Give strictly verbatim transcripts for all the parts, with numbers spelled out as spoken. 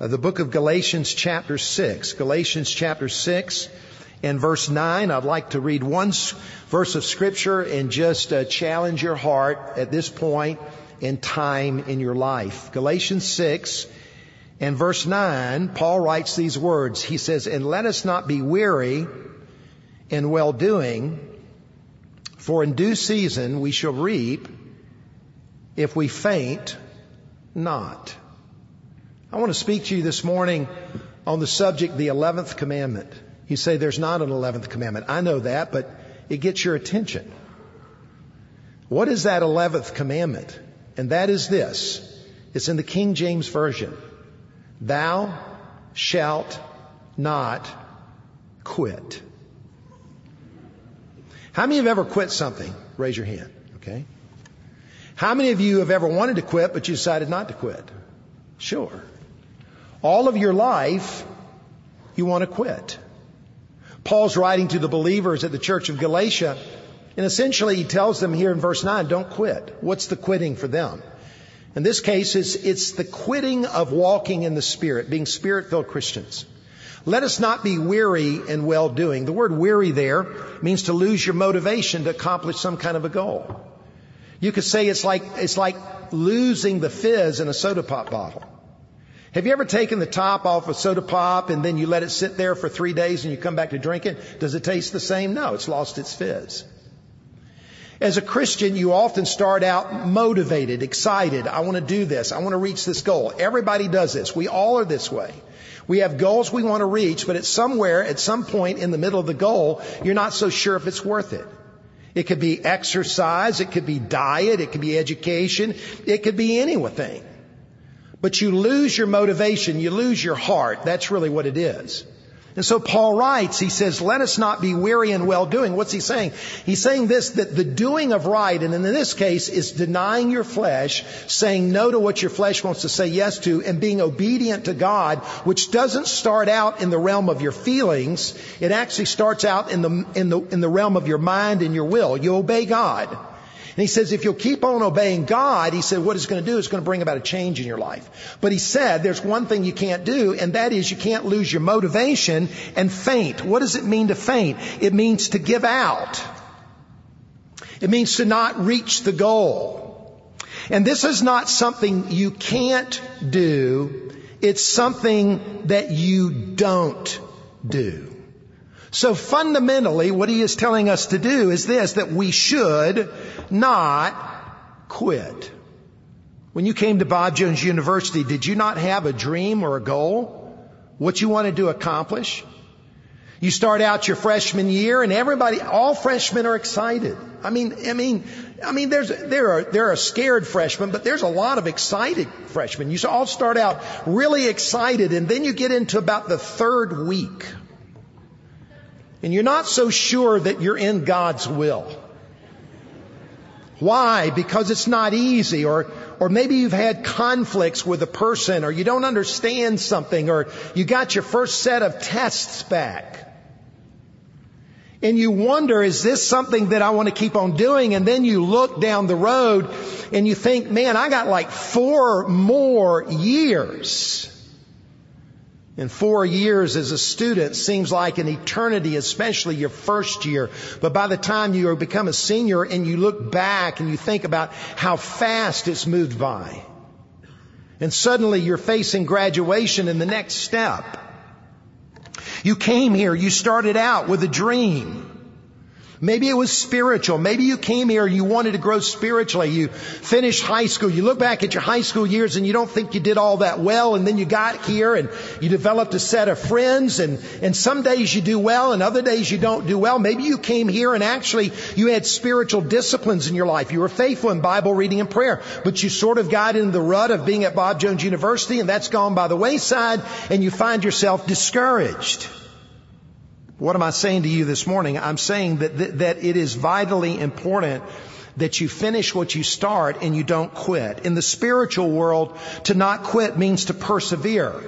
uh, the book of Galatians chapter six. Galatians chapter six and verse nine. I'd like to read one s- verse of Scripture and just uh, challenge your heart at this point in time in your life. Galatians six and verse nine, Paul writes these words. He says, "And let us not be weary in well-doing, for in due season we shall reap if we faint not." I want to speak to you this morning on the subject, the eleventh commandment. You say there's not an eleventh commandment. I know that, but it gets your attention. What is that eleventh commandment? And that is this. It's in the King James Version. Thou shalt not quit. How many have ever quit something? Raise your hand, okay? How many of you have ever wanted to quit, but you decided not to quit? Sure. All of your life, you want to quit. Paul's writing to the believers at the church of Galatia, and essentially he tells them here in verse nine, don't quit. What's the quitting for them? In this case, it's, it's the quitting of walking in the Spirit, being Spirit-filled Christians. Let us not be weary in well-doing. The word weary there means to lose your motivation to accomplish some kind of a goal. You could say it's like, it's like losing the fizz in a soda pop bottle. Have you ever taken the top off a soda pop and then you let it sit there for three days and you come back to drink it? Does it taste the same? No, it's lost its fizz. As a Christian, you often start out motivated, excited. I want to do this. I want to reach this goal. Everybody does this. We all are this way. We have goals we want to reach, but at somewhere, at some point in the middle of the goal, you're not so sure if it's worth it. It could be exercise. It could be diet. It could be education. It could be anything. But you lose your motivation. You lose your heart. That's really what it is. And so Paul writes, he says, let us not be weary in well-doing. What's he saying? He's saying this, that the doing of right, and in this case, is denying your flesh, saying no to what your flesh wants to say yes to, and being obedient to God, which doesn't start out in the realm of your feelings. It actually starts out in the, in the, in the realm of your mind and your will. You obey God. And he says, if you'll keep on obeying God, he said, what it's going to do is going to bring about a change in your life. But he said, there's one thing you can't do, and that is you can't lose your motivation and faint. What does it mean to faint? It means to give out. It means to not reach the goal. And this is not something you can't do. It's something that you don't do. So fundamentally, what he is telling us to do is this, that we should not quit. When you came to Bob Jones University, did you not have a dream or a goal? What you wanted to accomplish? You start out your freshman year and everybody, all freshmen are excited. I mean, I mean, I mean, there's, there are, there are scared freshmen, but there's a lot of excited freshmen. You all start out really excited, and then you get into about the third week. And you're not so sure that you're in God's will. Why? Because it's not easy, or or maybe you've had conflicts with a person, or you don't understand something, or you got your first set of tests back. And you wonder, is this something that I want to keep on doing? And then you look down the road and you think, man, I got like four more years. And four years as a student seems like an eternity, especially your first year. But by the time you become a senior and you look back and you think about how fast it's moved by, and suddenly you're facing graduation and the next step. You came here, you started out with a dream. Maybe it was spiritual. Maybe you came here, you wanted to grow spiritually. You finished high school. You look back at your high school years and you don't think you did all that well. And then you got here and you developed a set of friends. And, and some days you do well and other days you don't do well. Maybe you came here and actually you had spiritual disciplines in your life. You were faithful in Bible reading and prayer. But you sort of got in the rut of being at Bob Jones University, and that's gone by the wayside, and you find yourself discouraged. What am I saying to you this morning? I'm saying that, that that it is vitally important that you finish what you start and you don't quit. In the spiritual world, to not quit means to persevere.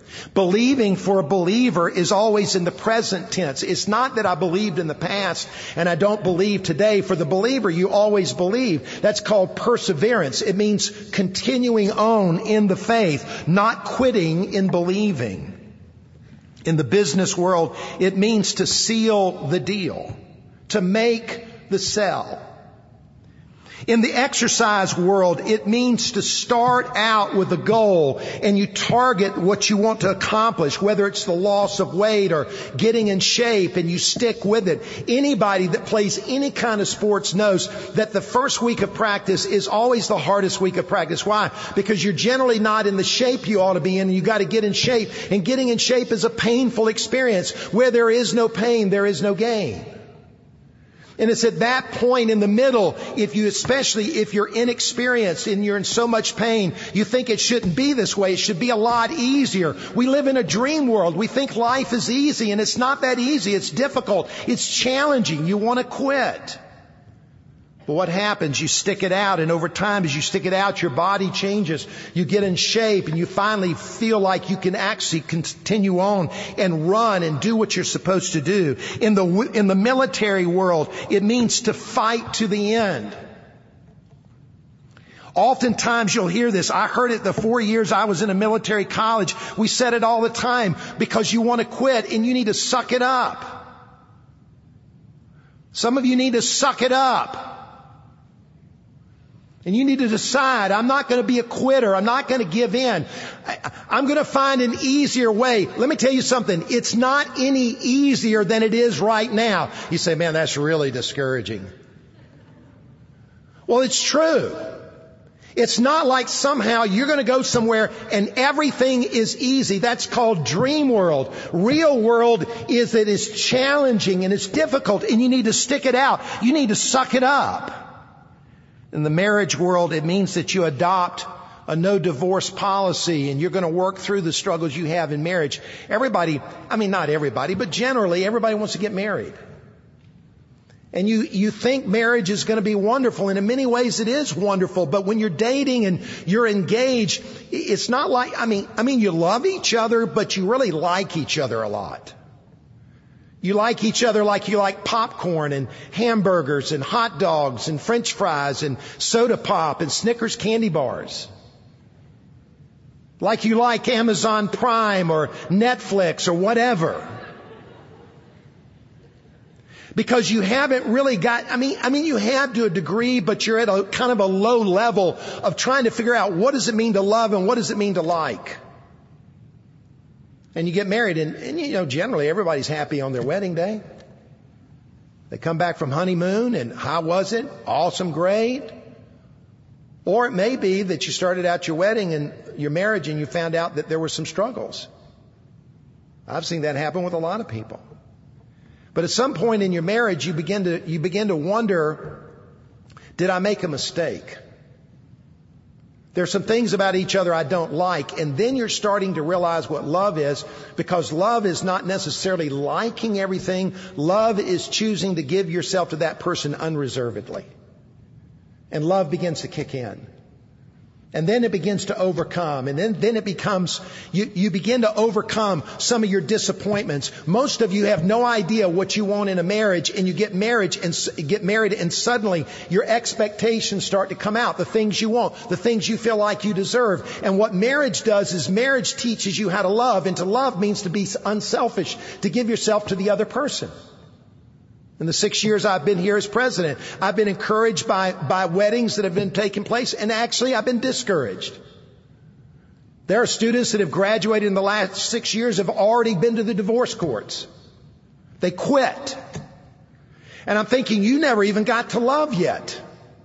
Believing for a believer is always in the present tense. It's not that I believed in the past and I don't believe today. For the believer, you always believe. That's called perseverance. It means continuing on in the faith, not quitting in believing. In the business world, it means to seal the deal, to make the sell. In the exercise world, it means to start out with a goal and you target what you want to accomplish, whether it's the loss of weight or getting in shape, and you stick with it. Anybody that plays any kind of sports knows that the first week of practice is always the hardest week of practice. Why? Because you're generally not in the shape you ought to be in, and you got to get in shape. And getting in shape is a painful experience. Where there is no pain, there is no gain. And it's at that point in the middle, if you, especially if you're inexperienced and you're in so much pain, you think it shouldn't be this way. It should be a lot easier. We live in a dream world. We think life is easy, and it's not that easy. It's difficult. It's challenging. You want to quit. But what happens? You stick it out, and over time, as you stick it out, your body changes. You get in shape, and you finally feel like you can actually continue on and run and do what you're supposed to do. In the in the military world, it means to fight to the end. Oftentimes you'll hear this. I heard it the four years I was in a military college. We said it all the time, because you want to quit and you need to suck it up. Some of you need to suck it up. And you need to decide, I'm not going to be a quitter. I'm not going to give in. I'm going to find an easier way. Let me tell you something. It's not any easier than it is right now. You say, man, that's really discouraging. Well, it's true. It's not like somehow you're going to go somewhere and everything is easy. That's called dream world. Real world is that it's challenging and it's difficult, and you need to stick it out. You need to suck it up. In the marriage world, it means that you adopt a no divorce policy, and you're going to work through the struggles you have in marriage. Everybody, I mean, not everybody, but generally everybody wants to get married. And you, you think marriage is going to be wonderful, and in many ways it is wonderful. But when you're dating and you're engaged, it's not like, I mean, I mean, you love each other, but you really like each other a lot. You like each other like you like popcorn and hamburgers and hot dogs and French fries and soda pop and Snickers candy bars. Like you like Amazon Prime or Netflix or whatever. Because you haven't really got, I mean, I mean, you have to a degree, but you're at a kind of a low level of trying to figure out what does it mean to love and what does it mean to like. And you get married, and, and you know, generally everybody's happy on their wedding day. They come back from honeymoon, and how was it? Awesome, great. Or it may be that you started out your wedding and your marriage and you found out that there were some struggles. I've seen that happen with a lot of people. But at some point in your marriage, you begin to, you begin to wonder, did I make a mistake? There's some things about each other I don't like, and then you're starting to realize what love is, because love is not necessarily liking everything. Love is choosing to give yourself to that person unreservedly. And love begins to kick in. And then it begins to overcome. And then, then it becomes, you, you begin to overcome some of your disappointments. Most of you have no idea what you want in a marriage, and you get married and get married and suddenly your expectations start to come out. The things you want, the things you feel like you deserve. And what marriage does is marriage teaches you how to love. And to love means to be unselfish, to give yourself to the other person. In the six years I've been here as president, I've been encouraged by, by weddings that have been taking place, and actually I've been discouraged. There are students that have graduated in the last six years have already been to the divorce courts. They quit. And I'm thinking, you never even got to love yet.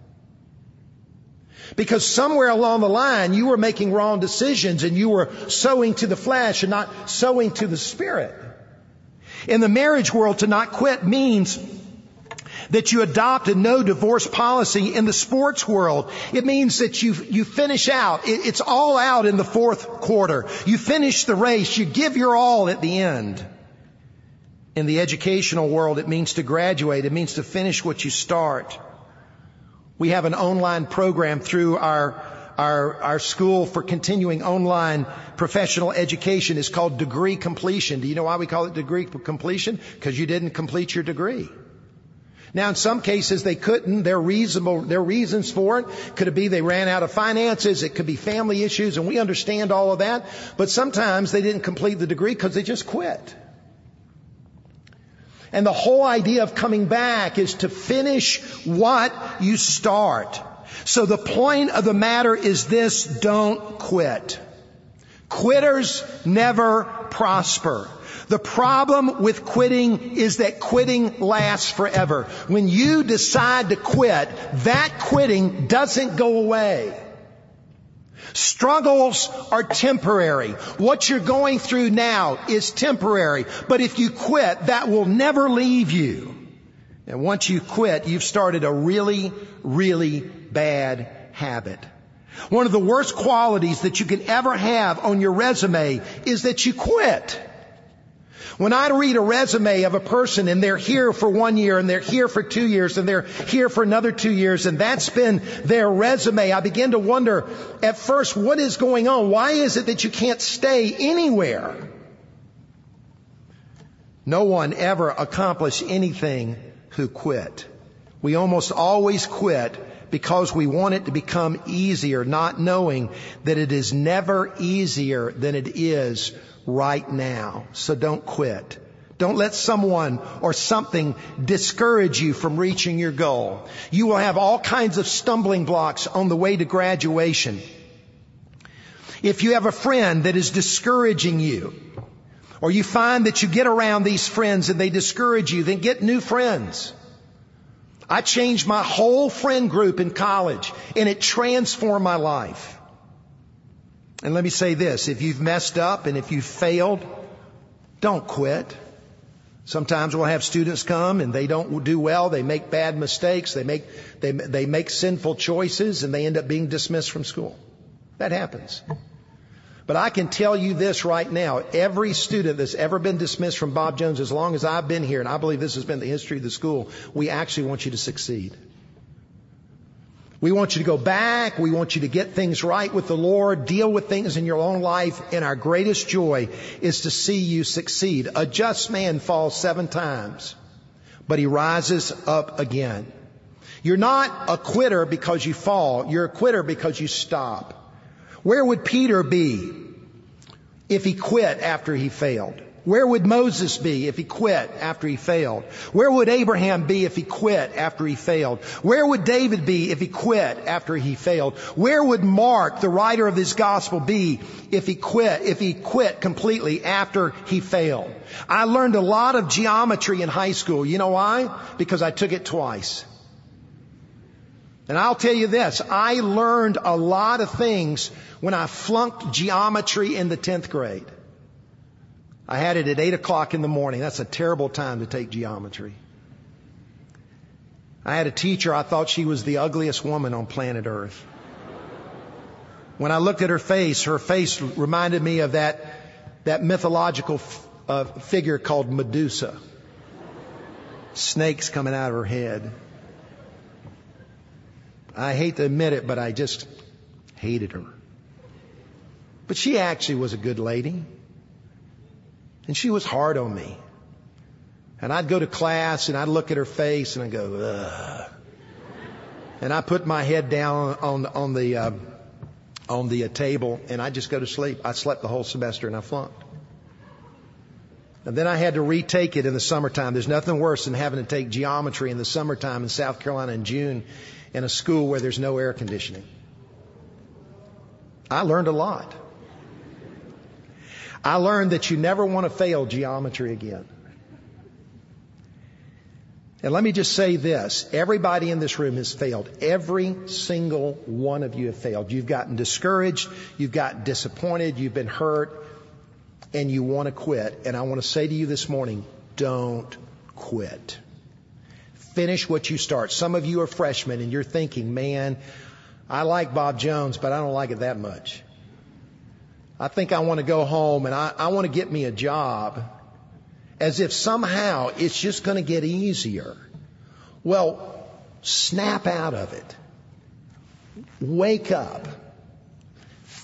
Because somewhere along the line, you were making wrong decisions, and you were sowing to the flesh and not sowing to the spirit. In the marriage world, to not quit means that you adopt a no divorce policy. In the sports world, it means that you you finish out. It, it's all out in the fourth quarter. You finish the race. You give your all at the end. In the educational world, it means to graduate. It means to finish what you start. We have an online program through our our, our school for continuing online professional education is called degree completion. Do you know why we call it degree completion? Because you didn't complete your degree. Now, in some cases, they couldn't. There are reasonable, there are reasons for it. Could it be they ran out of finances? It could be family issues, and we understand all of that. But sometimes they didn't complete the degree because they just quit. And the whole idea of coming back is to finish what you start. So the point of the matter is this: don't quit. Quitters never prosper. The problem with quitting is that quitting lasts forever. When you decide to quit, that quitting doesn't go away. Struggles are temporary. What you're going through now is temporary. But if you quit, that will never leave you. And once you quit, you've started a really, really bad habit. One of the worst qualities that you can ever have on your resume is that you quit. When I read a resume of a person and they're here for one year and they're here for two years and they're here for another two years and that's been their resume, I begin to wonder at first, what is going on? Why is it that you can't stay anywhere? No one ever accomplished anything who quit. We almost always quit because we want it to become easier, not knowing that it is never easier than it is right now. So don't quit. Don't let someone or something discourage you from reaching your goal. You will have all kinds of stumbling blocks on the way to graduation. If you have a friend that is discouraging you, or you find that you get around these friends and they discourage you, then get new friends. I changed my whole friend group in college, and it transformed my life. And let me say this, if you've messed up and if you've failed, don't quit. Sometimes we'll have students come and they don't do well, they make bad mistakes, they make, they, they make sinful choices, and they end up being dismissed from school. That happens. But I can tell you this right now, every student that's ever been dismissed from Bob Jones, as long as I've been here, and I believe this has been the history of the school, we actually want you to succeed. We want you to go back. We want you to get things right with the Lord, deal with things in your own life. And our greatest joy is to see you succeed. A just man falls seven times, but he rises up again. You're not a quitter because you fall. You're a quitter because you stop. Where would Peter be if he quit after he failed? Where would Moses be if he quit after he failed? Where would Abraham be if he quit after he failed? Where would David be if he quit after he failed? Where would Mark, the writer of this gospel, be if he quit, if he quit completely after he failed? I learned a lot of geometry in high school. You know why? Because I took it twice. And I'll tell you this, I learned a lot of things when I flunked geometry in the tenth grade. I had it at eight o'clock in the morning. That's a terrible time to take geometry. I had a teacher, I thought she was the ugliest woman on planet Earth. When I looked at her face, her face reminded me of that, that mythological f- uh, figure called Medusa. Snakes coming out of her head. I hate to admit it, but I just hated her. But she actually was a good lady. And she was hard on me. And I'd go to class and I'd look at her face and I'd go, ugh. And I put my head down on, on the, uh, on the uh, table and I'd just go to sleep. I slept the whole semester and I flunked. And then I had to retake it in the summertime. There's nothing worse than having to take geometry in the summertime in South Carolina in June in a school where there's no air conditioning. I learned a lot. I learned that you never want to fail geometry again. And let me just say this. Everybody in this room has failed. Every single one of you have failed. You've gotten discouraged. You've gotten disappointed. You've been hurt. And you want to quit. And I want to say to you this morning, don't quit. Finish what you start. Some of you are freshmen and you're thinking, man, I like Bob Jones, but I don't like it that much. I think I want to go home and I, I want to get me a job, as if somehow it's just going to get easier. Well, snap out of it. Wake up.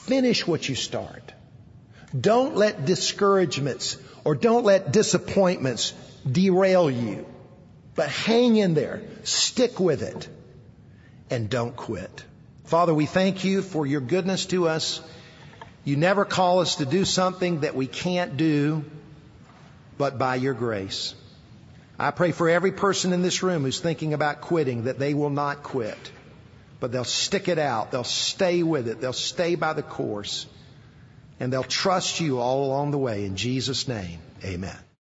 Finish what you start. Don't let discouragements or don't let disappointments derail you. But hang in there. Stick with it. And don't quit. Father, we thank you for your goodness to us. You never call us to do something that we can't do, but by your grace. I pray for every person in this room who's thinking about quitting, that they will not quit, but they'll stick it out. They'll stay with it. They'll stay by the course, and they'll trust you all along the way. In Jesus' name, amen.